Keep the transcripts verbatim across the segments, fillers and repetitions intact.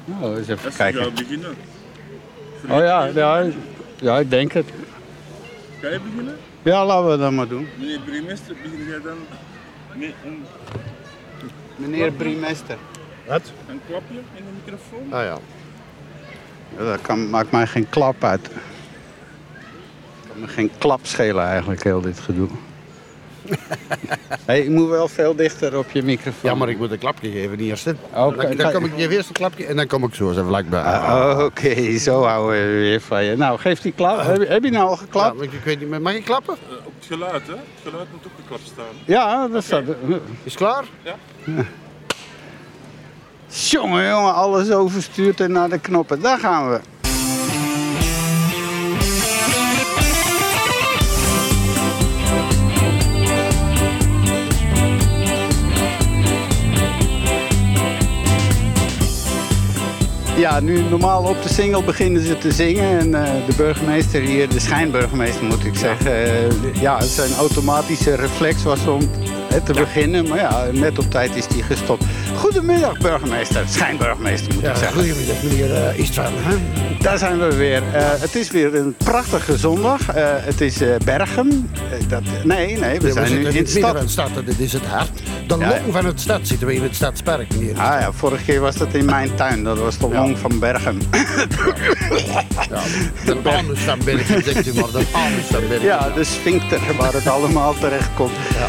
Nou, eens even Als kijken. we gaan beginnen. Oh ja, ja, ja, ik denk het. Ga je beginnen? Ja, laten we dat maar doen. Meneer burgemeester, begin jij dan met een, Meneer Briemester. Wat? een klapje in de microfoon? Ah ja. Ja, dat kan, maakt mij geen klap uit. Kan me geen klap schelen eigenlijk, heel dit gedoe. Hey, je moet wel veel dichter op je microfoon. Ja, maar ik moet een klapje geven eerst. Hè. Oké. Dan, dan kom ik je eerst een klapje en dan kom ik zo eens even vlakbij. Ah, Oké, okay, zo houden we weer van je. Nou, geef die klap. Heb, je- heb je nou al Ja, geklapt? maar ik weet niet meer. Mag ik klappen? Uh, op het geluid, hè? Het geluid moet op de klap staan. Ja, dat staat. Is het klaar? Ja. Jongen, jongen, alles overstuurt en naar de knoppen. Daar gaan we. Ja, nu normaal op de single beginnen ze te zingen en uh, de burgemeester hier, de schijnburgemeester moet ik zeggen, uh, ja, zijn automatische reflex was om uh, te ja. beginnen, maar ja, net op tijd is hij gestopt. Goedemiddag burgemeester, schijnburgemeester moet Ja, ik zeggen. goedemiddag meneer uh, Istvan. Hè? Daar zijn we weer. Uh, het is weer een prachtige zondag. Uh, het is uh, Berchem. Uh, dat, nee, nee, we Ja, zijn we nu in de stad. Van de stad. Dit is het hart. De Ja, long ja. van het stad zitten we in het stadspark meneer. Ah ja, vorige keer was dat in mijn tuin. Dat was de Ja. long van Berchem. Ja, de anus van Bergen, zegt u maar. De anus van Bergen. Ja, de sphincter waar het allemaal terecht komt. Ja.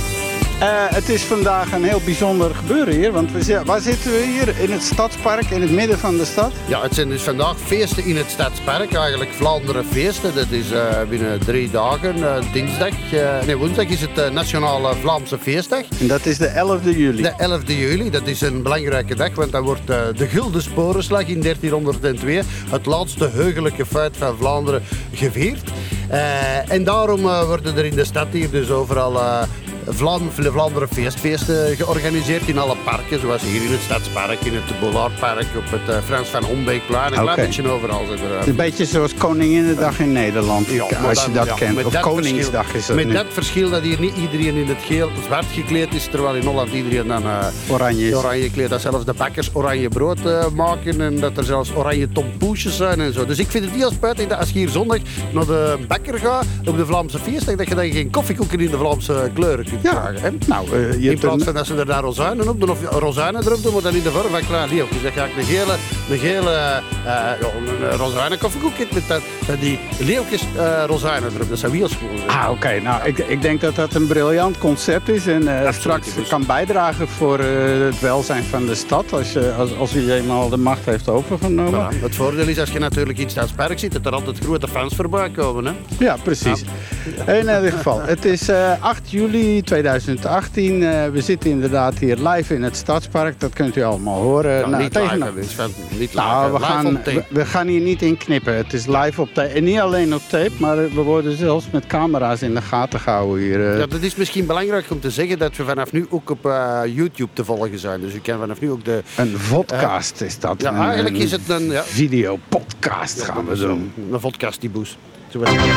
Uh, het is vandaag een heel bijzonder gebeuren hier. Want we zi- waar zitten we hier? In het stadspark, in het midden van de stad? Ja, het zijn dus vandaag feesten in het stadspark. Eigenlijk Vlaanderen feesten. Dat is uh, binnen drie dagen. Uh, dinsdag, uh, nee woensdag is het uh, Nationale Vlaamse Feestdag. En dat is de elfde juli. De elfde juli, dat is een belangrijke dag, want dan wordt uh, de Gulden Sporenslag in dertienhonderdtwee, het laatste heugelijke feit van Vlaanderen, gevierd. Uh, en daarom uh, worden er in de stad hier dus overal uh, Vlaam, Vlaanderen feestfeesten georganiseerd in alle parken, zoals hier in het Stadspark, in het Bollardpark, op het uh, Frans van Hombeekplein, een Okay. klein beetje overal. Zijn er, Een beetje zoals Koninginnedag in Nederland, Ja, maar als je dan- dat ja, kent. met Of dat Koningsdag verschil- is dat Met nu. dat verschil dat hier niet iedereen in het geel zwart gekleed is, terwijl in Holland iedereen dan uh, Oranje is. oranje gekleed. Dat zelfs de bakkers oranje brood uh, maken en dat er zelfs oranje tompoesjes zijn en zo. Dus ik vind het heel spijtig dat als je hier zondag naar de bakker gaat op de Vlaamse feestdag, dat je dan geen koffiekoeken in de Vlaamse kleuren kunt Ja, krijgen. Hè? nou, uh, je In hebt plaats een- van dat ze er daar rozijnen op doen of rozijnen erop doen, maar dan in de vorm van klein leeuwtjes. Dan ga ik een gele, een gele uh, ja, een rozijnen koffiekoek met dat, met die leeuwtjes uh, rozijnen erop. Dat zou heel schoon zijn. Ah, oké. Nou, ik, ik denk dat dat een briljant concept is en uh, straks dus. kan bijdragen voor uh, het welzijn van de stad als, je, als, als u eenmaal de macht heeft overgenomen. Voilà. Het voordeel is als je natuurlijk in het Stadspark zit, dat er altijd grote fans voorbij komen. Hè? Ja, precies. In ieder geval, het is uh, acht juli tweeduizend achttien. Uh, we zitten inderdaad hier live in het Stadspark. Dat kunt u allemaal horen. Ja, Nou, niet tegen- live, hè, Wins, van- niet live. Nou, hè. we Live gaan, on tape. we, we gaan hier niet in knippen. Het is live op tape. En niet alleen op tape, maar we worden zelfs met camera's in de gaten gehouden hier. Uh, Ja, dat is misschien belangrijk om te zeggen dat we vanaf nu ook op uh, YouTube te volgen zijn. Dus u kan vanaf nu ook de... Een vodcast is dat. Ja, Een- eigenlijk een is het een... Ja, videopodcast gaan we doen. een vodcast die boes. Zoals ik-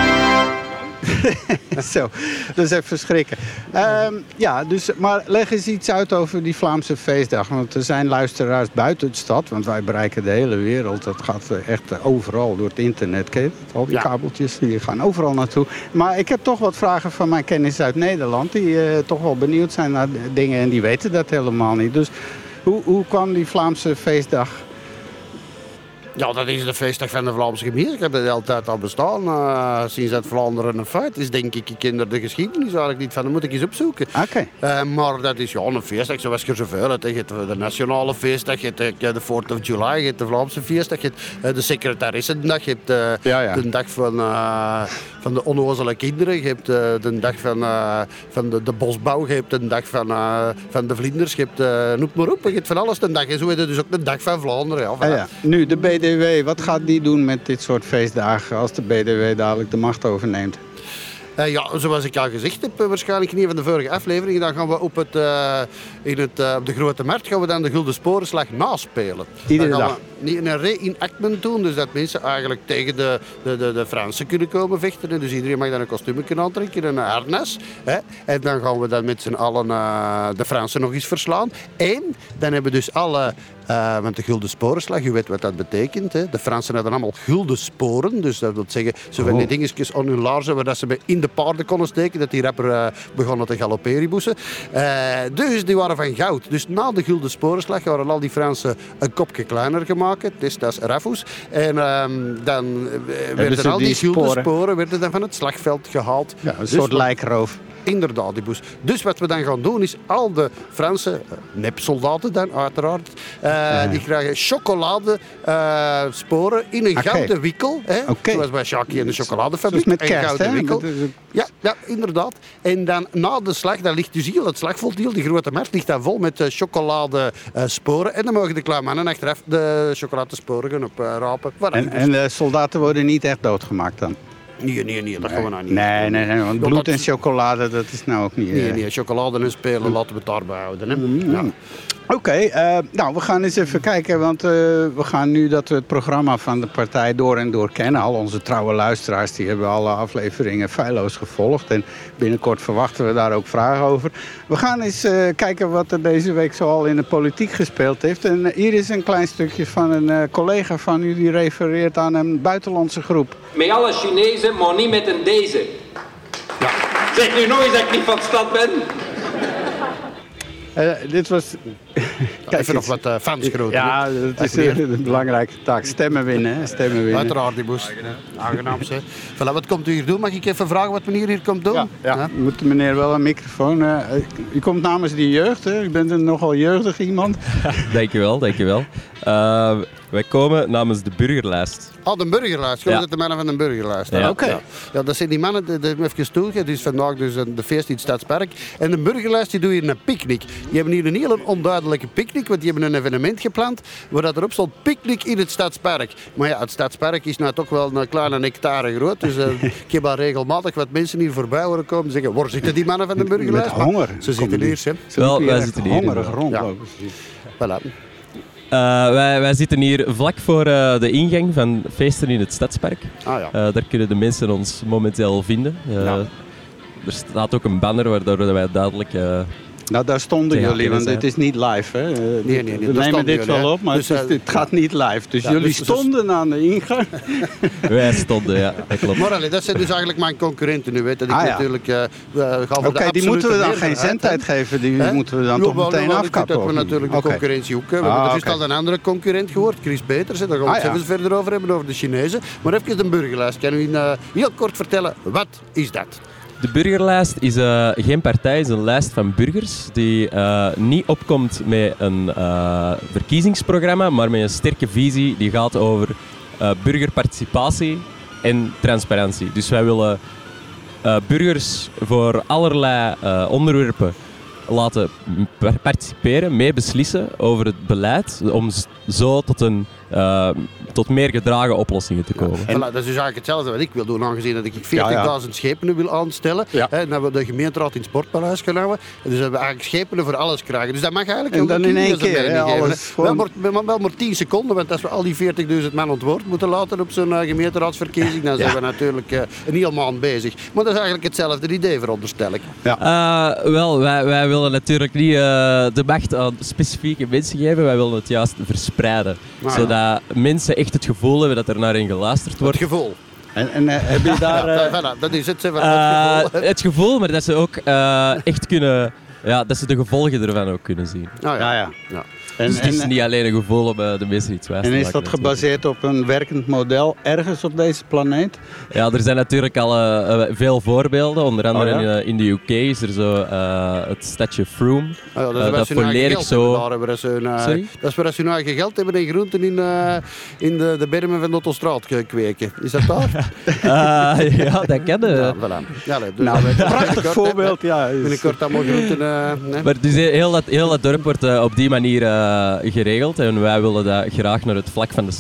Zo, dat is even schrikken. Um, ja, dus, maar leg eens iets uit over die Vlaamse feestdag. Want er zijn luisteraars buiten de stad, want wij bereiken de hele wereld. Dat gaat echt overal door het internet. Ken je dat? Al die Ja. kabeltjes die gaan overal naartoe. Maar ik heb toch wat vragen van mijn kennis uit Nederland. Die uh, toch wel benieuwd zijn naar dingen en die weten dat helemaal niet. Dus hoe, hoe kwam die Vlaamse feestdag? Ja, dat is de feestdag van de Vlaamse gemeenschap. Dat heeft altijd al bestaan. Uh, sinds dat Vlaanderen een feit is, denk ik. Ik ken er de geschiedenis eigenlijk niet van. Dat moet ik eens opzoeken. Oké. Uh, maar dat is ja, een feestdag zoals je zoveel hebt. Je hebt de nationale feestdag, je hebt de, de fourth of July, je hebt de Vlaamse feestdag, je hebt uh, de secretarissendag, je hebt uh, Ja, ja. de dag van, uh, van de onnozele kinderen, je hebt uh, de dag van, uh, van de, de bosbouw, je hebt de dag van, uh, van de vlinders, je hebt, uh, noem maar op, je hebt van alles een dag. En zo heb je dus ook de dag van Vlaanderen. Ja, Ah, ja. Nu, de B D W, wat gaat die doen met dit soort feestdagen als de B D W dadelijk de macht overneemt? Uh, ja, zoals ik al gezegd heb, uh, waarschijnlijk in een van de vorige afleveringen, dan gaan we op, het, uh, in het, uh, op de Grote Markt gaan we dan de Gulden Sporenslag naspelen. Iedere Dan gaan dag? we- niet een re-enactment doen, dus dat mensen eigenlijk tegen de, de, de, de Fransen kunnen komen vechten. Dus iedereen mag dan een kostuum kunnen aantrekken, een harnas. Hè. En dan gaan we dan met z'n allen uh, de Fransen nog eens verslaan. En dan hebben we dus alle... Uh, want de gulden sporenslag, u weet wat dat betekent. Hè. De Fransen hadden allemaal gulden sporen. Dus dat wil zeggen, zo van die Oh. dingetjes aan hun laarzen waar dat ze bij in de paarden konden steken, dat die rapper uh, begonnen te galopperieboesen. Uh, dus die waren van goud. Dus na de gulden sporenslag waren al die Fransen een kopje kleiner gemaakt. Dus dat is Rafus. En uh, dan uh, werden ze al die, die gulden sporen? sporen werden dan van het slagveld gehaald. Ja, een Dus soort wat- lijkroof. Inderdaad, die boes. Dus wat we dan gaan doen is al de Franse uh, nepsoldaten dan uiteraard, uh, Ja. die krijgen chocolade uh, sporen in een Oké. gouden wikkel. Hè? Oké. Zoals bij Jackie in de chocoladefabriek. Zoals met een kerst, gouden hè? wikkel. Met de- Ja, ja, inderdaad. En dan na de slag, dan ligt dus heel het slagvelddeel, die grote markt, ligt dan vol met uh, chocolade uh, sporen. En dan mogen de kleine mannen achteraf de chocoladesporen gaan oprapen. Voilà, En, en de soldaten worden niet echt doodgemaakt dan? Nee, nee, nee, dat gaan we nou niet. Nee, nee, nee, want Ja, bloed dat- en chocolade, dat is nou ook niet... Nee, eh. nee, chocolade en spelen laten we het daarbij houden. Hè? Mm. Ja. Oké, eh, nou we gaan eens even kijken, want eh, we gaan nu dat we het programma van de partij door en door kennen. Al onze trouwe luisteraars die hebben alle afleveringen feilloos gevolgd en binnenkort verwachten we daar ook vragen over. We gaan eens eh, kijken wat er deze week zoal in de politiek gespeeld heeft. En eh, hier is een klein stukje van een eh, collega van u die refereert aan een buitenlandse groep. Met alle Chinezen, maar niet met een deze. Ja. Zeg nu nog eens dat ik niet van de stad ben. Eh, dit was... Kijk Even nog eens. wat uh, fans groot. Ja, dat is Even eh, een belangrijke taak. Stemmen winnen, hè? Stemmen winnen. Uiteraard, die boes. Aangenaam, zeg. Voilà, wat komt u hier doen? Mag ik even vragen wat meneer hier komt doen? Ja, ja. Moet de meneer wel een microfoon... Uh, u komt namens die jeugd, hè? U bent een nogal jeugdig iemand. Dankjewel, dankjewel. Uh, wij komen namens de burgerlijst. Ah, de burgerlijst. Gewoon Ja. dat de mannen van de burgerlijst. Ja. Oké. Ja. Ja, dat zijn die mannen, die, die hebben even toegegeven. Dus vandaag dus een- de feest in het Stadspark. En de burgerlijst die doen hier een picknick. Die hebben hier een hele onduidelijke picknick, want die hebben een evenement gepland waar dat erop stond picknick in het Stadspark. Maar ja, het Stadspark is nou toch wel een kleine hectare groot. Dus uh, ik heb al regelmatig wat mensen hier voorbij horen komen en zeggen, waar zitten die mannen van de burgerlijst? Met honger. Maar ze zitten hier, hè. Ze Wel, moeten wij echt zitten hier hongerig inderdaad. rondlopen. Voilà. Uh, wij, wij zitten hier vlak voor uh, de ingang van feesten in het Stadspark. Ah ja. Uh, daar kunnen de mensen ons momenteel vinden. Uh, Ja. Er staat ook een banner waardoor wij duidelijk... Uh, Nou, daar stonden Ja, jullie, want zijn. het is niet live. Hè? nee, nee, We daar nemen stonden dit jullie, wel hè. op, maar Dus, het, is- eh, het gaat niet live. Dus Ja, jullie dus- dus- stonden aan de ingang. wij stonden, ja, dat klopt. Maar allee, dat zijn dus eigenlijk mijn concurrenten nu. Weet, dat ik Ah, ja. natuurlijk uh, ga voor Oké, de die moeten we dan absolute geen meerderheid, zendtijd hè. geven. Die Hè? moeten we dan Ja, toch wel, meteen wel, ik afkappen. denk dat we of niet? natuurlijk de Oké. concurrentie ook hebben. Ah, Want er is oké. al een andere concurrent gehoord, Chris Peters. hè. Daar gaan we Ah, het ja. even verder over hebben, over de Chinezen. Maar even de burgerlijst. Kan u uh, heel kort vertellen, wat is dat? De burgerlijst is uh, geen partij, is een lijst van burgers die uh, niet opkomt met een uh, verkiezingsprogramma, maar met een sterke visie die gaat over uh, burgerparticipatie en transparantie. Dus wij willen uh, burgers voor allerlei uh, onderwerpen laten par- participeren, mee beslissen over het beleid, om z- zo tot, een, uh, tot meer gedragen oplossingen te komen. Voilà, dat is dus eigenlijk hetzelfde wat ik wil doen, aangezien dat ik veertigduizend schepenen wil aanstellen. Ja. Hè, en dat we de gemeenteraad in het Sportpaleis gaan houden. En dus dat we eigenlijk schepenen voor alles krijgen. Dus dat mag eigenlijk En ook dan de in één kiezers keer, erbij hè, geven, alles hè. gewoon- Wel, maar, maar wel maar tien seconden, want als we al die veertigduizend man ontwoord moeten laten op zo'n uh, gemeenteraadsverkiezing, dan zijn Ja. we natuurlijk uh, een heel maand bezig. Maar dat is eigenlijk hetzelfde idee, veronderstel ik. Uh, wel, wij, wij willen natuurlijk niet uh, de macht aan specifieke mensen geven, wij willen het juist verspreiden. Ah, zodat mensen echt het gevoel hebben dat er naar hen geluisterd Het wordt. gevoel. En, en eh, heb je daar... Ja, eh, voilà, dat is het, zeg maar, Uh, het gevoel. het gevoel, maar dat ze ook uh, echt kunnen... Ja, dat ze de gevolgen ervan ook kunnen zien. Ah, ja, ja. Ja. En, Dus het is en, niet alleen een gevoel om uh, de mensen iets wijs te en maken. is dat natuurlijk. gebaseerd op een werkend model ergens op deze planeet? Ja, er zijn natuurlijk al uh, uh, veel voorbeelden. Onder andere Oh, ja? in, uh, in de U K is er zo uh, het stadje Froome. Ah, ja, dat is Uh, waar dat ze hun eigen volledig geld zo- hebben daar, waar ze hun, uh, Sorry? dat is waar ze hun eigen geld hebben en groenten in, uh, in de, de bermen van de Ottostraat ge- kweken. Is dat daar? Uh, ja, dat kennen we. Ja, voilà. Ja, nee, dus Nou, dat- prachtig binnenkort, voorbeeld, hè, ja. is- Binnenkort allemaal groenten. Uh, nee. Maar dus heel dat, heel dat dorp wordt uh, op die manier uh, geregeld en wij willen dat graag naar het vlak van de stad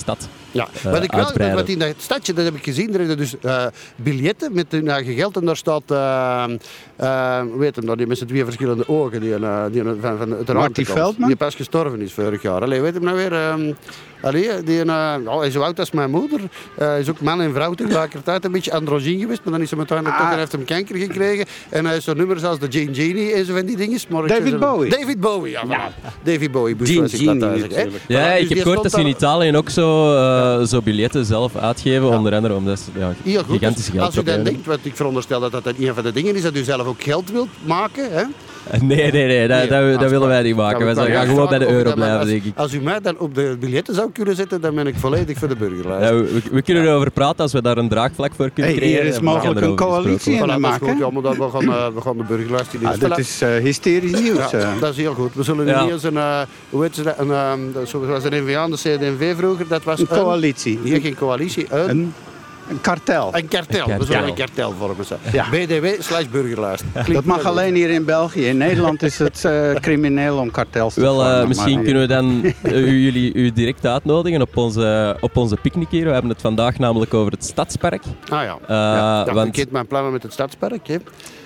Ja, uh, wat ik wel, uitbreiden. wat in dat stadje, dat heb ik gezien, er zijn dus uh, biljetten met hun eigen geld en daar staat, uh, uh, weet hem dat, die met z'n twee verschillende ogen, die, uh, die van, van het Marty Veldman? die pas gestorven is vorig jaar. Allee, weet hem nou weer, um, allee, die, uh, oh, hij is zo oud als mijn moeder, uh, hij is ook man en vrouw tegelijkertijd, een beetje androgyn geweest, maar dan is hij uiteindelijk Ah. toch en heeft hem kanker gekregen en hij is zo'n nummer zoals de Jane Genie en zo van die dingen. Maar ik David zeg zo- Bowie? David Bowie, ja. Ja. David Bowie, Bush, Gene was ik dat Genie thuis, hè. natuurlijk. Ja, Voilà, dus ik heb die gehoord dat stond ze in daar- Italië ook zo, uh, zo biljetten zelf uitgeven, onder andere omdat ze ja, Heel goed. gigantische Dus als u dan geldproblemen. denkt, wat ik veronderstel dat dat een van de dingen is, dat u zelf ook geld wilt maken. Hè? Nee, nee, nee, dat, Nee, dat, dat willen wij niet maken. Wij kan gaan ik gewoon vragen bij de of u euro dat maar blijven, als, denk ik. Als u mij dan op de biljetten zou kunnen zetten, dan ben ik volledig voor de burgerlijst. Ja, we, we kunnen erover praten als we daar een draagvlak voor kunnen Hey, creëren. hier is en we gaan mogelijk een erover coalitie gesproken in Voilà, te dat is maken. goed, ja, maar dan, we, gaan, uh, we gaan de burgerlijst in. Ah, Dus dit voilà. is uh, hysterisch nieuws. Ja, uh. dat is heel goed. We zullen Ja. niet eens een, uh, hoe heet ze dat, een, um, dat zoals de N V A en de C D en V vroeger, dat was Een coalitie. Nee, geen coalitie, een, Een, een kartel. een kartel. Een We zullen kartel. een kartel vormen. Zo. Ja. B D W slash burgerlijst. Klinkt Dat mag wel goed. alleen hier in België. In Nederland is het uh, crimineel om kartels te Wel, uh, vormen, misschien maar- kunnen we dan uh, u- jullie u direct uitnodigen op onze, op onze picknick hier. We hebben het vandaag namelijk over het Stadspark. Ah ja. Uh, ja, ja want ik heb mijn plannen met het stadspark. Hè.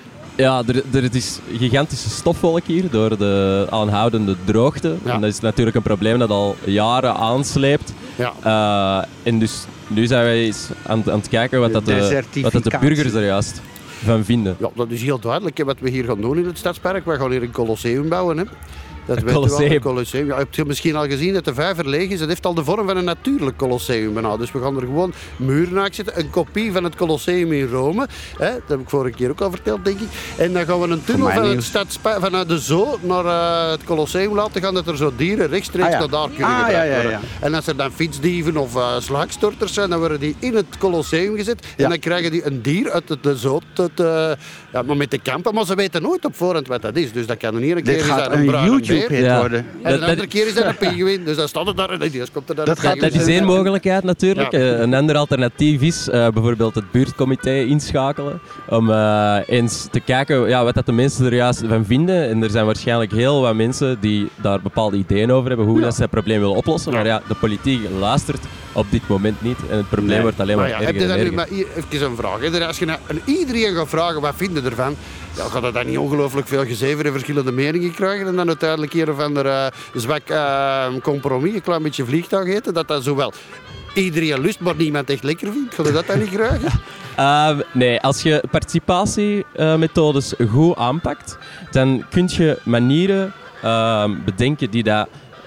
ja, er, er het is een gigantische stofwolk hier door de aanhoudende droogte. Ja. En dat is natuurlijk een probleem dat al jaren aansleept. Ja. Uh, en dus nu zijn wij eens aan, aan het kijken wat, De dat de, wat dat de desertificatie. burgers er juist van vinden. Ja, dat is heel duidelijk hè, wat we hier gaan doen in het stadspark. We gaan hier een colosseum bouwen. Hè. Dat Een weet u wel, colosseum. een colosseum. Ja, hebt u misschien al gezien dat de vijver leeg is? Het heeft al de vorm van een natuurlijk colosseum bijna. Dus we gaan er gewoon muren naast zetten. Een kopie van het colosseum in Rome. Hè. Dat heb ik vorige keer ook al verteld, denk ik. En dan gaan we een tunnel mij van het nieuws. stadspark, vanuit de zoo naar uh, het colosseum laten gaan. Dat er zo dieren rechtstreeks Ah, ja. naar daar kunnen Ah, gebracht ja, ja, worden. ja. En als er dan fietsdieven of uh, slagstorters zijn, dan worden die in het colosseum gezet. Ja. En dan krijgen die een dier uit de, de zoo te, te, ja, maar met de kampen. Maar ze weten nooit op voorhand wat dat is. Dus dat kan er niet een keer Dit zijn gaat een een bruine beer. YouTube-hit Ja. worden. En Dat- de andere dat- keer is dat een pinguïn. Dus dan staat het daar en ineens komt er daar Dat een gaat- pinguïn. Dat is één mogelijkheid natuurlijk. Ja. Eh, Een ander alternatief is eh, bijvoorbeeld het buurtcomité inschakelen. Om eh, eens te kijken ja, wat dat de mensen er juist van vinden. En er zijn waarschijnlijk heel wat mensen die daar bepaalde ideeën over hebben. Hoe Ja. dat ze het probleem willen oplossen. Ja. Maar ja, de politiek luistert op dit moment niet. En het probleem Nee. wordt alleen maar, Maar ja, heb erger je en dan nu erger. maar hier even een vraag. Hè? Als je nou aan iedereen gaat vragen wat vinden ervan, ja, gaat dat dan niet ongelooflijk veel gezever en verschillende meningen krijgen en dan uiteindelijk hier of ander uh, zwak uh, compromis, een klein beetje vliegtuig eten, dat dat zowel iedereen lust, maar niemand echt lekker vindt. Ga je dat dan niet krijgen? Uh, nee, als je participatiemethodes goed aanpakt, dan kun je manieren uh, bedenken die dat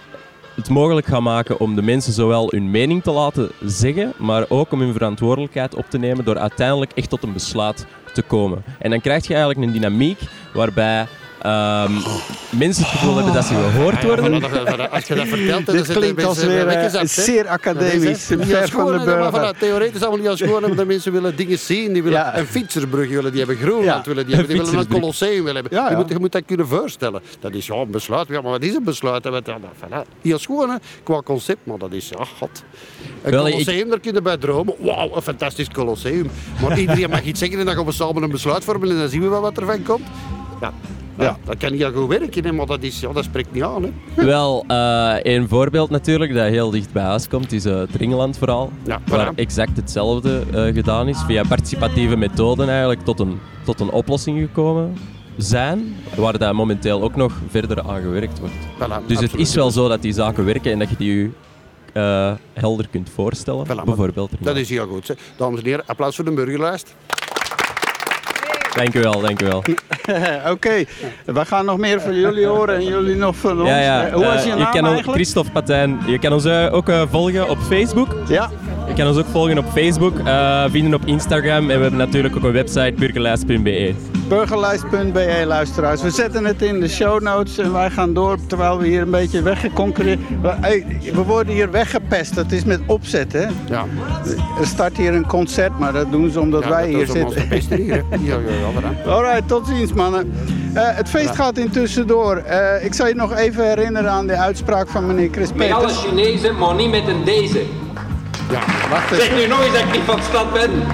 het mogelijk gaan maken om de mensen zowel hun mening te laten zeggen, maar ook om hun verantwoordelijkheid op te nemen door uiteindelijk echt tot een besluit te komen. En dan krijg je eigenlijk een dynamiek waarbij um, mensen het gevoel hebben dat ze gehoord worden. Ja, ja, voilà, als je dat vertelt, dan Dit zitten klinkt als mensen weer uh, weggezakt, hè. zeer academisch. Dat is, hè, Ver niet van de als gewoon, maar burger. voilà, theoretisch allemaal niet als gewoon, maar de mensen willen dingen zien. Die willen Ja. een fietserbrug willen, die hebben Groenland Ja. willen, die, hebben, die Een willen een fietsersbrug. colosseum willen hebben. Ja, ja. Je, moet, je moet dat kunnen voorstellen. Dat is ja, een besluit. Ja, maar wat is een besluit? Ja, dat, voilà. Heel schoon, hè, qua concept, maar dat is, ja, god. Een Wel, ik- colosseum, daar kun je bij dromen. Wauw, een fantastisch colosseum. Maar iedereen mag iets zeggen en dan gaan we samen een besluit vormen en dan zien we wel wat er van komt. Ja. Ja, Ja. dat kan heel goed werken, hè, maar dat, is, ja, dat spreekt niet aan. Hè. Wel, uh, een voorbeeld natuurlijk dat heel dicht bij huis komt, is uh, het Ringeland-verhaal. Ja, Waar voilà. exact hetzelfde uh, gedaan is, via participatieve methoden eigenlijk tot een, tot een oplossing gekomen zijn, waar daar momenteel ook nog verder aan gewerkt wordt. Voilà, Dus het absoluut. is wel zo dat die zaken werken en dat je die je uh, helder kunt voorstellen. Voilà, Bijvoorbeeld. Dat is heel goed. Hè. Dames en heren, applaus voor de burgerlijst. Dank u wel, dank u wel. Oké, we gaan nog meer van jullie horen en jullie nog van ons. Ja, ja. Eh, Hoe was uh, je je naam kan ons- eigenlijk? Christophe Patijn. Je kan ons uh, ook uh, volgen op Facebook. Ja, Je kan ons ook volgen op Facebook, uh, vinden op Instagram en we hebben natuurlijk ook een website, burgerlijst punt b e. burgerlijst punt b e luisteraars. We zetten het in de show notes en wij gaan door terwijl we hier een beetje weggeconcurreerd. We, hey, we worden hier weggepest, dat is met opzet hè. Ja. Er start hier een concert, maar dat doen ze omdat Ja, wij dat hier is om ons zitten. te pesten hier. Hè. Ja, ja, ja, voilà. Alright, tot ziens mannen. Uh, het feest gaat intussen door. Uh, ik zal je nog even herinneren aan de uitspraak van meneer Chris Met alle Peters. Chinezen, maar niet met een deze. Ja. Wacht Zeg even. nu nog eens dat ik niet van stad ben.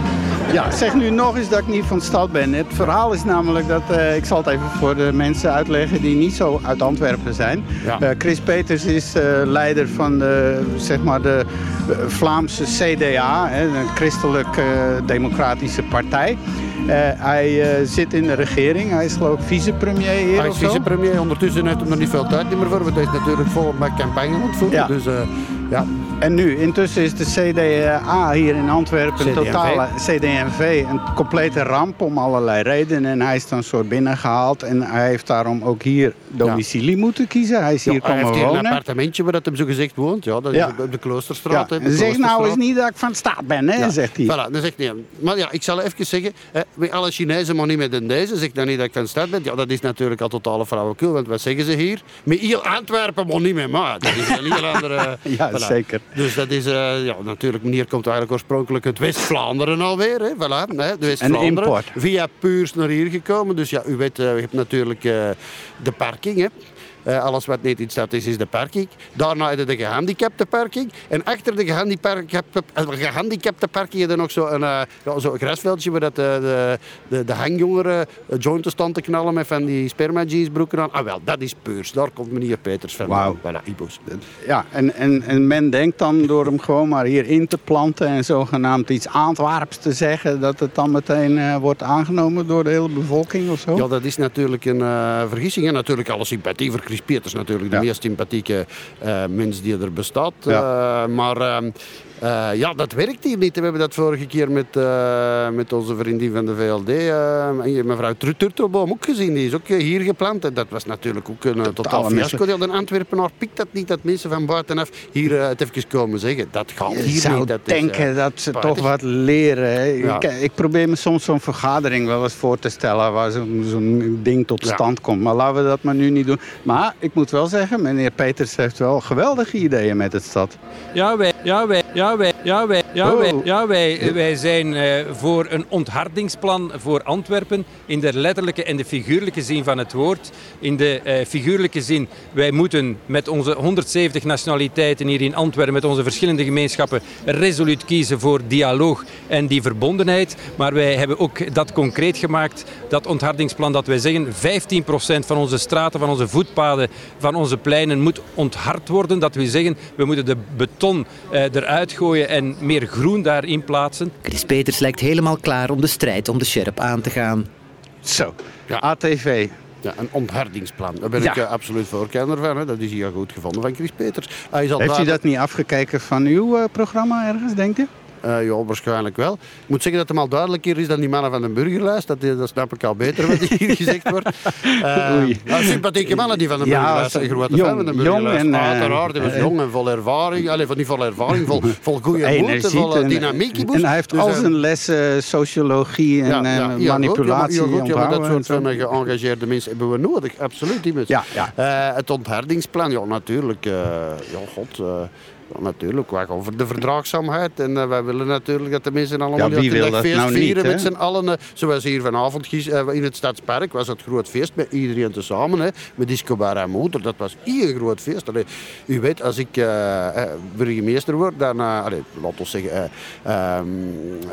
Ja, zeg nu nog eens dat ik niet van de stad ben. Het verhaal is namelijk dat, uh, ik zal het even voor de mensen uitleggen die niet zo uit Antwerpen zijn. Ja. Uh, Chris Peters is uh, leider van de, zeg maar de uh, Vlaamse C D A, hè, een christelijk uh, democratische partij. Uh, hij uh, zit in de regering, hij is geloof ik vicepremier hier. Hij is vicepremier, ondertussen heeft hij nog niet veel tijd meer voor, want hij is natuurlijk volop met campagne aan het voeren. Ja. Dus, uh, ja. En nu, intussen is de C D A hier in Antwerpen een totale C D M V een complete ramp om allerlei redenen. En hij is dan soort binnengehaald en hij heeft daarom ook hier domicilie ja. moeten kiezen. Hij is hier ja, komen wonen. Hij heeft hier een appartementje waar hij zo gezegd woont. Ja, dat ja. is op de Kloosterstraat. Ja. En zeg nou eens niet dat ik van de staat ben, hè, ja. zegt hij. Voilà, dat zegt niet. Maar ja, ik zal even zeggen, hè, alle Chinezen maar niet met een deze, zeg dan niet dat ik van de stad ben. Ja, dat is natuurlijk al totale flauwekul, want wat zeggen ze hier? Met heel Antwerpen maar niet met maar. Dat is een heel andere... ja, voilà. Zeker. Dus dat is, uh, ja, natuurlijk, meneer komt eigenlijk oorspronkelijk uit West-Vlaanderen alweer. Hè, voilà, hè, West-Vlaanderen. Via Puurs naar hier gekomen. Dus ja, u weet, uh, u hebt natuurlijk uh, de parking, hè. Uh, alles wat niet in de stad is, is de parking. Daarna heb je de gehandicapte parking. En achter de gehandicapte, gehandicapte parking heb je nog zo'n uh, ja, zo grasveldje waar dat, uh, de, de, de hangjongeren uh, jointen staan te knallen met van die sperma jeansbroeken aan. Ah wel, dat is Puurs. Daar komt meneer Peters van. Wauw. Voilà, Ibos. Ja, en, en, en men denkt dan door hem gewoon maar hier in te planten en zogenaamd iets Antwerps te zeggen, dat het dan meteen uh, wordt aangenomen door de hele bevolking of zo? Ja, dat is natuurlijk een uh, vergissing. En natuurlijk alle sympathie voor Chris Peters, natuurlijk de ja. meest sympathieke uh, mens die er bestaat. Ja. Uh, maar uh, uh, ja, dat werkt hier niet. We hebben dat vorige keer met, uh, met onze vriendin van de V L D, uh, mevrouw Turtelboom, ook gezien. Die is ook hier geplant. En dat was natuurlijk ook een uh, totaal fiasco. Ja, de Antwerpenaar pikt dat niet, dat mensen van buitenaf hier uh, het even komen zeggen. Dat gaat hier Je zou niet. Dat denken is, uh, dat ze toch wat leren. Ja. Ik, ik probeer me soms zo'n vergadering wel eens voor te stellen waar zo'n, zo'n ding tot stand ja. komt. Maar laten we dat maar nu niet doen. Maar ik moet wel zeggen, meneer Peters heeft wel geweldige ideeën met het stad. Ja, wij, ja, wij, ja, wij, ja, wij, ja, wij, ja, wij, wij zijn uh, voor een onthardingsplan voor Antwerpen in de letterlijke en de figuurlijke zin van het woord. In de uh, figuurlijke zin, wij moeten met onze honderdzeventig nationaliteiten hier in Antwerpen, met onze verschillende gemeenschappen, resoluut kiezen voor dialoog en die verbondenheid. Maar wij hebben ook dat concreet gemaakt, dat onthardingsplan, dat wij zeggen vijftien procent van onze straten, van onze voetpaden, van onze pleinen moet onthard worden. Dat wil zeggen, we moeten de beton uh, eruit gooien en meer groen daarin plaatsen. Chris Peters lijkt helemaal klaar om de strijd om de Sjerp aan te gaan. Zo, ja. A T V. Ja, een onthardingsplan. Daar ben ja. ik uh, absoluut voorkeur van. Hè. Dat is hier goed gevonden van Chris Peters. Hij is al Heeft u dat niet afgekeken van uw uh, programma ergens, denkt u? Uh, ja, waarschijnlijk wel. Ik moet zeggen dat het al duidelijker is dan die mannen van de burgerlijst. Dat, dat snap ik al beter wat hier gezegd wordt. Uh, nou, sympathieke mannen die van de burgerlijst zijn. Ja, grote fan van de burgerlijst. En, uh, Uiteraard, die was uh, jong en vol ervaring. Allee, niet vol ervaring, vol, vol goede moed, vol uh, dynamiek. En, en hij heeft dus, al zijn lessen sociologie en ja, ja, uh, manipulatie ja, goed, ja, goed, ja, maar dat soort van geëngageerde mensen hebben we nodig. Absoluut, die mensen. Ja, ja. Uh, het onthardingsplan, ja, natuurlijk. Uh, ja, god... Uh, Ja, natuurlijk, wij gaan voor de verdraagzaamheid en uh, wij willen natuurlijk dat de mensen allemaal ja, wie wil dat feest nou vieren niet, met z'n allen. Uh, zoals hier vanavond uh, in het Stadspark was het groot feest met iedereen tezamen, hè, met Disco Bar en Moeder. Dat was hier een groot feest. Allee, u weet, als ik uh, uh, burgemeester word, dan, uh, allee, laten we zeggen, uh, um, uh,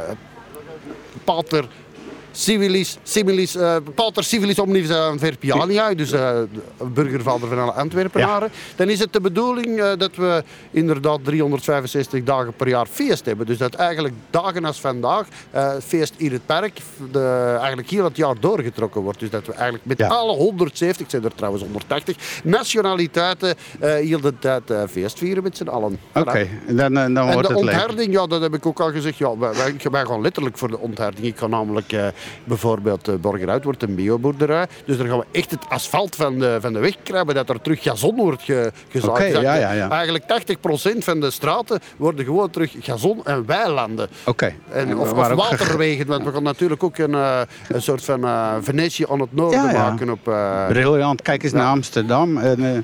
pater... Civilis, civilis, uh, pater civilis omnis uh, Verpiania, dus uh, burgervader van alle Antwerpenaren. Ja. Dan is het de bedoeling uh, dat we inderdaad driehonderdvijfenzestig dagen per jaar feest hebben. Dus dat eigenlijk dagen als vandaag uh, feest in het park de, eigenlijk heel het jaar doorgetrokken wordt. Dus dat we eigenlijk met ja. alle honderdzeventig, ik zijn er trouwens honderdtachtig, nationaliteiten uh, heel de tijd uh, feest vieren met z'n allen. Oké, okay. dan, dan wordt en de het ontharding, ja, dat heb ik ook al gezegd. Ja, wij, wij gaan letterlijk voor de ontharding. Ik ga namelijk... Uh, Bijvoorbeeld uh, Borgeruit wordt een bioboerderij. Dus daar gaan we echt het asfalt van de, van de weg krijgen, dat er terug gazon wordt ge, gezaagd. Okay, ja, ja, ja. Eigenlijk tachtig procent van de straten worden gewoon terug gazon en weilanden. Okay. En, of, of waterwegen, want we gaan natuurlijk ook een, uh, een soort van uh, Venetië aan het noorden ja, ja. maken. Op, uh, briljant, kijk eens ja. naar Amsterdam. En, uh,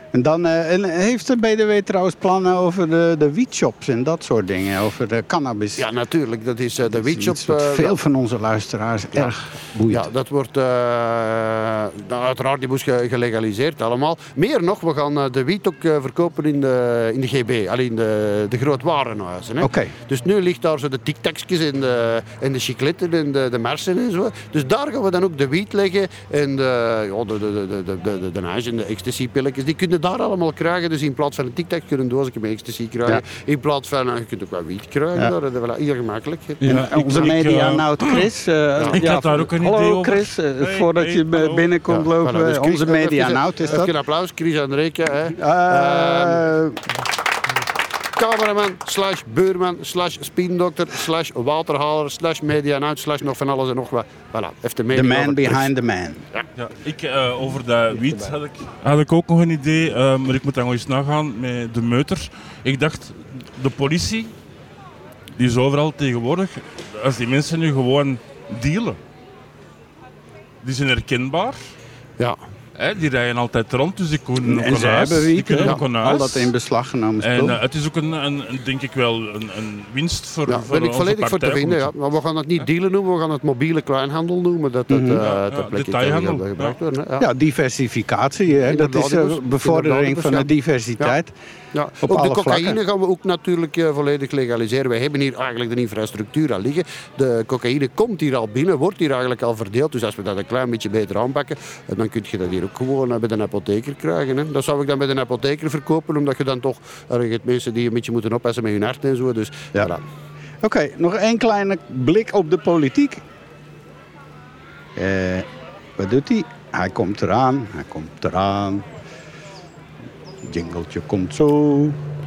En dan uh, en heeft de B D W trouwens plannen over de, de wietshops en dat soort dingen, over de cannabis? Ja, natuurlijk. Dat is uh, de wietshop. Uh, veel van onze luisteraars ja. erg boeit. Ja, dat wordt uh, nou, uiteraard die moest gelegaliseerd allemaal. Meer nog, we gaan uh, de wiet ook uh, verkopen in de, in de G B, alleen de, de grootwarenhuizen. Hè. Okay. Dus nu ligt daar zo de tic-tacsjes en de, en de chicletten en de, de mersen en zo. Dus daar gaan we dan ook de wiet leggen en de, ja, de, de, de, de, de, de, de hash en de ecstasy-pilletjes. Die kunnen daar allemaal krijgen. Dus in plaats van een tic-tac kun je een doosje met ecstasy krijgen. Ja. In plaats van, uh, je kunt ook wel wiet krijgen. Ja. Dat is wel heel gemakkelijk. Ja, en onze media-nout Chris. Uh, ja. Ik ja, had daar ook een hallo, idee over. Chris, uh, hey, voordat hey, je hallo. binnenkomt ja, lopen. Voilà, dus Chris, onze media-nout is dat. Even een applaus, Chris Andreke. Hè. Uh, um, Cameraman, slash buurman, slash spindokter, slash waterhaler, slash medianout, slash nog van alles en nog wat. Voilà, even de The man behind the man. Ja. Ja, ik, uh, over dat wiet had ik, had ik ook nog een idee, uh, maar ik moet dan nog eens nagaan met de meuters. Ik dacht, de politie, die is overal tegenwoordig, als die mensen nu gewoon dealen, die zijn herkenbaar. Ja. He, die rijden altijd rond, dus die kunnen ook en een ze huis. hebben wiet, die kunnen ja, ook een huis. al dat in beslag genomen spul. En uh, het is ook een, een, denk ik wel een, een winst voor, ja, voor ben ik volledig voor te vinden. Ja. Maar we gaan het niet dealen noemen, we gaan het mobiele kleinhandel noemen. Dat het, mm-hmm. uh, ja, ja, detailhandel. Dat gebruikt wordt. Ja. ja, diversificatie. Hè. Dat is uh, bevordering van de diversiteit. Ja. Ja, ook de cocaïne vlakken. gaan we ook natuurlijk uh, volledig legaliseren. Wij hebben hier eigenlijk de infrastructuur al liggen. De cocaïne komt hier al binnen, wordt hier eigenlijk al verdeeld. Dus als we dat een klein beetje beter aanpakken, uh, dan kun je dat hier ook gewoon uh, bij de apotheker krijgen. Hè. Dat zou ik dan bij de apotheker verkopen, omdat je dan toch... Er uh, mensen die een beetje moeten oppassen met hun hart en zo. Dus, ja. Voilà. Oké, okay, nog één kleine blik op de politiek. Uh, wat doet hij? Hij komt eraan, hij komt eraan. Jingletje komt zo.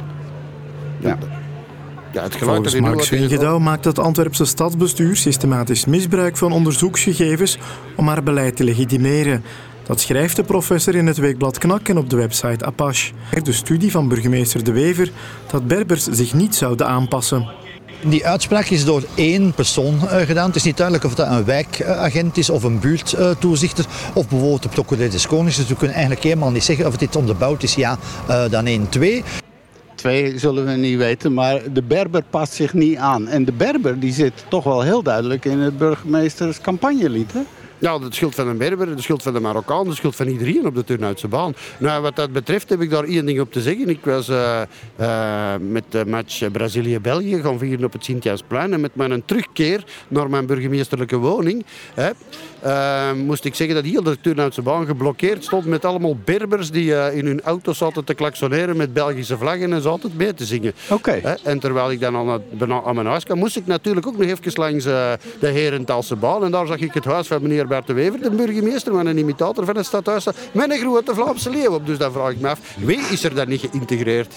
Ja. Ja, het Volgens Mark Swingedouw maakt het Antwerpse stadsbestuur systematisch misbruik van onderzoeksgegevens om haar beleid te legitimeren. Dat schrijft de professor in het weekblad Knak en op de website Apache. De studie van burgemeester De Wever dat Berbers zich niet zouden aanpassen. Die uitspraak is door één persoon uh, gedaan. Het is niet duidelijk of dat een wijkagent is of een buurttoezichter uh, of bijvoorbeeld de procureur des Konings. Dus we kunnen eigenlijk helemaal niet zeggen of dit onderbouwd is, ja, uh, dan één, twee. Twee zullen we niet weten, maar de Berber past zich niet aan. En de Berber die zit toch wel heel duidelijk in het burgemeesters campagnelied, hè? Ja, de schuld van een Berber, de schuld van de Marokkaan, de schuld van iedereen op de Turnhoutse baan. Nou, wat dat betreft heb ik daar één ding op te zeggen. Ik was uh, uh, met de match Brazilië-België gaan vieren op het Sint-Jansplein. En met mijn terugkeer naar mijn burgemeesterlijke woning hè, uh, moest ik zeggen dat heel de Turnhoutse baan geblokkeerd stond met allemaal Berbers die uh, in hun auto's zaten te klaksoneren met Belgische vlaggen en zaten mee te zingen. Okay. Hè, en terwijl ik dan aan, het, aan mijn huis kwam, moest ik natuurlijk ook nog even langs uh, de Herentaalse baan. En daar zag ik het huis van meneer Bert de Wever, de burgemeester, met een imitator van het stadhuis, met een grote Vlaamse leeuw op. Dus dan vraag ik me af, wie is er dan niet geïntegreerd?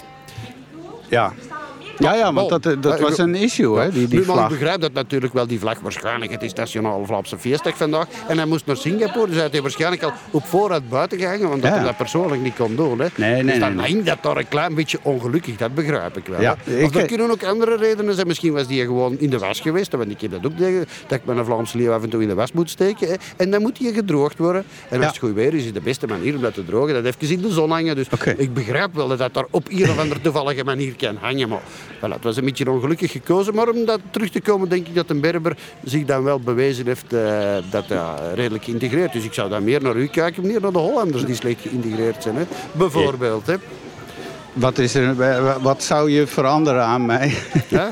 Ja. Ja, ja, want dat, dat was een issue, hè, die, die nu, vlag. Maar ik begrijp dat natuurlijk wel, die vlag waarschijnlijk, het is Nationaal Vlaamse Feestdag vandaag, en hij moest naar Singapore, dus hij had hij waarschijnlijk al op voorraad buiten gehangen, want dat ja. hij dat persoonlijk niet kon doen. Hè. Nee, nee, dus dan nee, nee. hangt dat daar een klein beetje ongelukkig, dat begrijp ik wel. Ja, of ik, er kunnen ook andere redenen zijn, misschien was die gewoon in de was geweest, want ik heb dat ook tegen, dat ik met een Vlaamse leeuw af en toe in de was moet steken, hè. En dan moet die gedroogd worden. En als ja. het goed weer is, is de beste manier om dat te drogen, dat even in de zon hangen. Dus okay. ik begrijp wel dat dat daar op een of andere toevallige manier kan hangen, maar voilà, het was een beetje ongelukkig gekozen, maar om dat terug te komen denk ik dat een Berber zich dan wel bewezen heeft uh, dat hij uh, redelijk geïntegreerd is. Dus ik zou dan meer naar u kijken, meer naar de Hollanders die slecht geïntegreerd zijn, hè. Bijvoorbeeld. Hè. Wat, is er, wat zou je veranderen aan mij? Ja?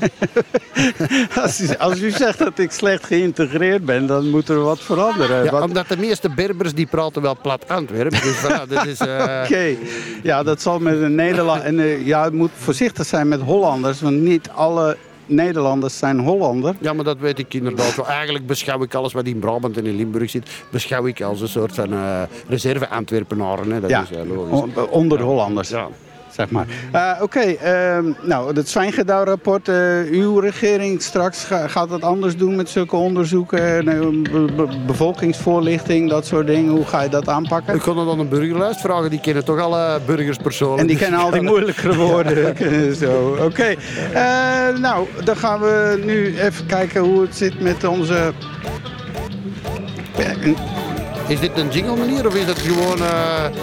als, u, als u zegt dat ik slecht geïntegreerd ben, dan moet er wat veranderen. Ja, wat... Omdat de meeste Berbers die praten wel plat Antwerpen. Dus voilà, dat is... Uh... Oké, okay. Ja, dat zal met een Nederland... En uh, ja, het moet voorzichtig zijn met Hollanders, want niet alle... Nederlanders zijn Hollander. Ja, maar dat weet ik inderdaad wel. Eigenlijk beschouw ik alles wat in Brabant en in Limburg zit, beschouw ik als een soort van uh, reserve-Antwerpenaren. Hè. Dat ja, is uh, logisch. O- onder Hollanders. Ja. Zeg maar. Uh, Oké, okay, uh, nou, het Zwijngedouw-rapport. Uh, uw regering straks ga, gaat het anders doen met zulke onderzoeken, uh, be- be- bevolkingsvoorlichting, dat soort dingen. Hoe ga je dat aanpakken? Ik kon het aan een burgerlijst vragen. Die kennen toch alle burgers persoonlijk. En die kennen al die moeilijkere woorden. Oké, okay. uh, nou, dan gaan we nu even kijken hoe het zit met onze... Is dit een jingle manier of is dat gewoon... Uh...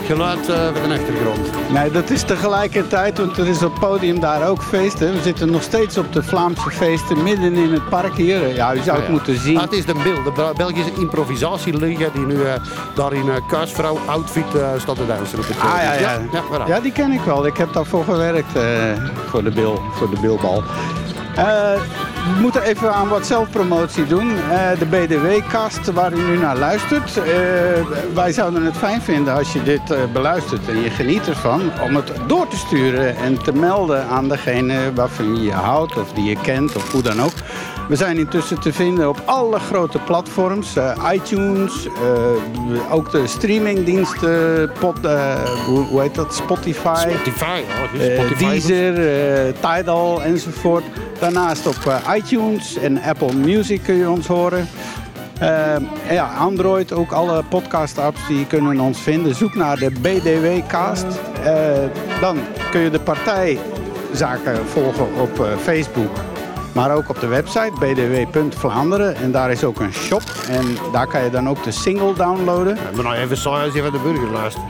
geluid uh, van de achtergrond. Nee, dat is tegelijkertijd, want er is op het podium daar ook feesten. We zitten nog steeds op de Vlaamse feesten midden in het park hier. Ja, u zou het ja, ja. moeten zien. Ah, het is de Bil, de Belgische improvisatieliga die nu uh, daar in uh, kuisvrouw outfit uh, staat te dansen op het podium. Ah, ja, ja. Ja, ja, ja, die ken ik wel. Ik heb daarvoor gewerkt uh, voor de Bil, voor de Bilbal. Uh, we moeten even aan wat zelfpromotie doen. Uh, de B D W-cast waar u nu naar luistert. Uh, wij zouden het fijn vinden als je dit uh, beluistert en je geniet ervan. Om het door te sturen en te melden aan degene waarvan je je houdt of die je kent of hoe dan ook. We zijn intussen te vinden op alle grote platforms. Uh, iTunes, uh, ook de streamingdiensten, pod, uh, hoe, hoe heet dat? Spotify. Spotify, ja. Spotify uh, Deezer, uh, Tidal enzovoort. Daarnaast op uh, iTunes en Apple Music kun je ons horen. Uh, ja, Android, ook alle podcast-apps die kunnen ons vinden. Zoek naar de B D W-cast. Uh, dan kun je de partijzaken volgen op uh, Facebook. Maar ook op de website b d w punt vlaanderen. En daar is ook een shop. En daar kan je dan ook de single downloaden. Ja, maar nou even saai als je van de burger luistert.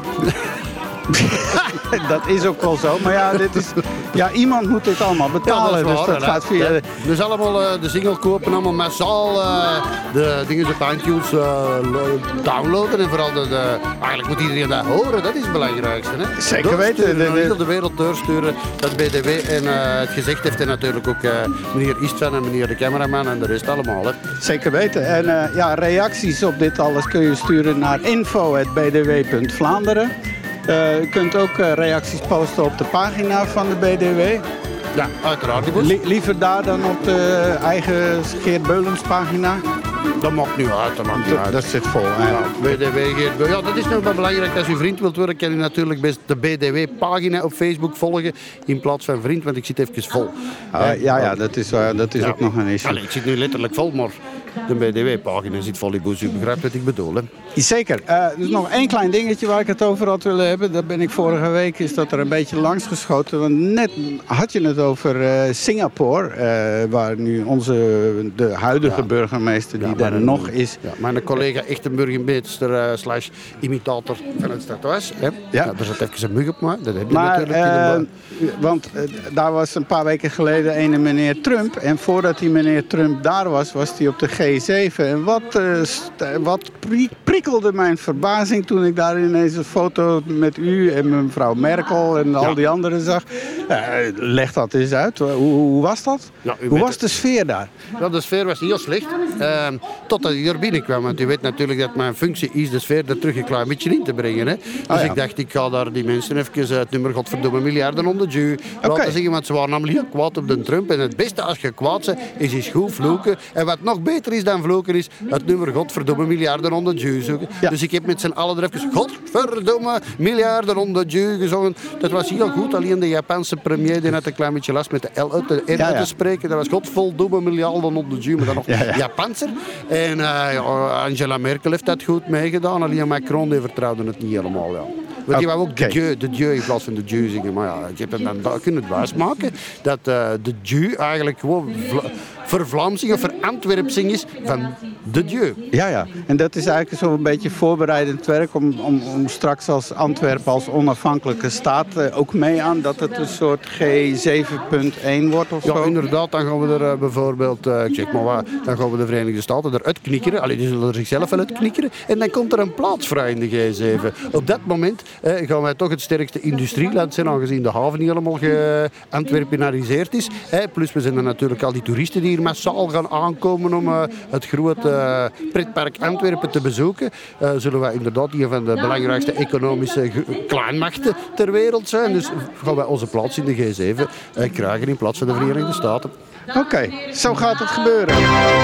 Dat is ook wel zo. Maar ja, dit is, ja iemand moet dit allemaal betalen. Ja, dat waar, dus dat gaat via... De... Dus allemaal uh, de single kopen, allemaal massaal uh, de dingen op iTunes uh, downloaden. En vooral de, de... Eigenlijk moet iedereen dat horen. Dat is het belangrijkste. Hè? Zeker weten. De, de... Niet op de wereld doorsturen. Dat B D W en uh, het gezegd heeft. En natuurlijk ook uh, meneer Istvan en meneer de cameraman en de rest allemaal. Hè? Zeker weten. En uh, ja, reacties op dit alles kun je sturen naar info at b d w punt vlaanderen. Uh, u kunt ook uh, reacties posten op de pagina van de B D W. Ja, uiteraard. Li- liever daar dan op de eigen Geert Beulens pagina. Dat maakt niet uit. Dat, maakt niet uit. dat zit vol. Ja, B D W Geert Beulens. Ja, dat is nog wel belangrijk. Als u vriend wilt worden, kan u natuurlijk best de B D W-pagina op Facebook volgen. In plaats van vriend, want ik zit even vol. Uh, ja, ja, dat is, uh, dat is ja. ook nog een issue. Allee, ik zit nu letterlijk vol, maar de B D W-pagina zit vol in boes. U begrijpt wat ik bedoel, hè? Zeker. Uh, er is nog één klein dingetje waar ik het over had willen hebben. Dat ben ik vorige week, is dat er een beetje langs geschoten. Want net had je het over uh, Singapore, uh, waar nu onze, de huidige ja. burgemeester, die ja, daar een, nog is. Ja, mijn collega echt een burgemeester uh, slash imitator van het stadhuis. Hè? Ja. Ja, daar zat even een mug op, maar dat heb je maar, natuurlijk. Uh, want uh, daar was een paar weken geleden een meneer Trump. En voordat die meneer Trump daar was, was hij op de G zeven. En wat, uh, st- wat pri- prikkelde mijn verbazing toen ik daar ineens een foto met u en mevrouw Merkel en al ja. die anderen zag. Uh, leg dat eens uit. Hoe, hoe was dat? Ja, hoe was de sfeer daar? Ja, de sfeer was heel slecht. Uh, totdat ik er binnenkwam. Want u weet natuurlijk dat mijn functie is de sfeer er terug een klein beetje in te brengen. Hè? Dus ah, ja. ik dacht, ik ga daar die mensen even het nummer godverdomme miljarden onder de ju laten okay. zeggen. Want ze waren namelijk heel kwaad op de Trump. En het beste als je kwaad bent, is eens goed vloeken. En wat nog beter is dan vloeken, is het nummer godverdomme miljarden onder de ju zoeken. Ja. Dus ik heb met z'n allen er even godverdomme miljarden onder de ju gezongen. Dat was heel goed. Alleen de Japanse premier die had een klein beetje last met de L uit de R ja, ja. te spreken. Dat was godverdomme miljarden onder de ju, maar dan nog ja, ja. Japanser. En uh, Angela Merkel heeft dat goed meegedaan. Alleen Macron die vertrouwde het niet helemaal. Ja. Want die wou ook de dieu, de dieu in plaats van de dieu zingen. Maar ja, ik heb hem dan kunnen wijsmaken dat uh, de dieu eigenlijk gewoon vla- vervlamsing of verantwerpsing is van de dieu. Ja, ja. En dat is eigenlijk zo'n beetje voorbereidend werk om, om, om straks als Antwerpen als onafhankelijke staat uh, ook mee aan dat het een soort G zeven punt één wordt of ja, zo. Ja, inderdaad. Dan gaan we er uh, bijvoorbeeld, uh, ik zeg maar wat, dan gaan we de Verenigde Staten eruit knikkeren. Allee, die zullen er zichzelf wel uit knikkeren. En dan komt er een plaats vrij in de G zeven. Op dat moment uh, gaan wij toch het sterkste industrieland zijn, aangezien de haven niet helemaal geantwerpenariseerd is. Uh, plus we zijn er natuurlijk al die toeristen die hier massaal gaan aankomen om uh, het grote uh, pretpark Antwerpen te bezoeken. Uh, zullen wij inderdaad een van de belangrijkste economische ge- kleinmachten ter wereld zijn. Dus gaan wij onze plaats in de G zeven uh, krijgen in plaats van de Verenigde Staten. Oké, okay, zo gaat het gebeuren.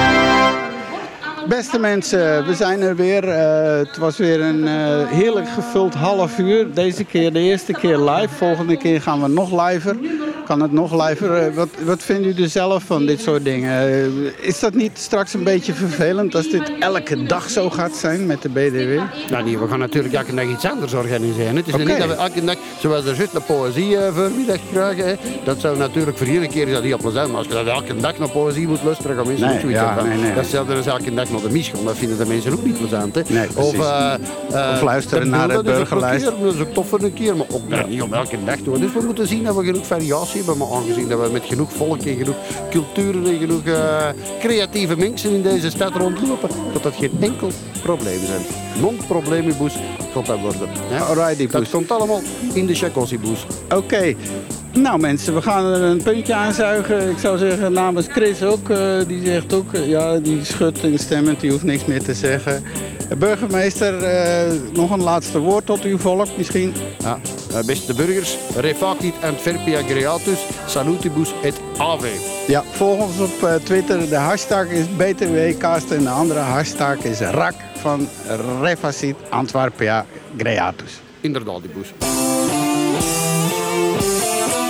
Beste mensen, we zijn er weer. Uh, het was weer een uh, heerlijk gevuld half uur. Deze keer de eerste keer live. Volgende keer gaan we nog liver. kan het nog lijver. Wat, wat vindt u er zelf van dit soort dingen? Is dat niet straks een beetje vervelend als dit elke dag zo gaat zijn met de B D W? Nou nee, we gaan natuurlijk elke dag iets anders organiseren. Het is okay. niet dat we elke dag, zoals er juist een poëzie uh, voormiddag krijgen, hè. Dat zou natuurlijk voor iedere keer is dat heel plezant. Maar als je dat elke dag naar poëzie moet luisteren, gaan mensen nee, niet ja, van. nee, nee. Dat stelt er eens elke dag naar de mis gaan. Dat vinden de mensen ook niet plezant. Hè. Nee, of, uh, uh, of luisteren naar de burgerlijst. Dat is ook tof voor een keer, maar ook ja. niet om elke dag te doen. Dus we moeten zien dat we genoeg variatie hebben, maar aangezien dat we met genoeg volk en genoeg culturen en genoeg uh, creatieve mensen in deze stad rondlopen, dat dat geen enkel probleem zijn. Non-problemibus gaat dat worden. Ja? Alrighty, dat komt allemaal in de Chakossi-boes. Oké. Okay. Nou mensen, we gaan er een puntje aanzuigen. Ik zou zeggen namens Chris ook. Uh, die zegt ook, uh, ja, die schudt instemmend, die hoeft niks meer te zeggen. Uh, burgemeester, uh, nog een laatste woord tot uw volk misschien? Ja, uh, beste burgers, refacit Antwerpia Greatus, salutibus et ave. Ja, volg ons op uh, Twitter. De hashtag is B T W Cast en de andere hashtag is R A C van Refacit Antwerpia Greatus. Inderdaad, die boes.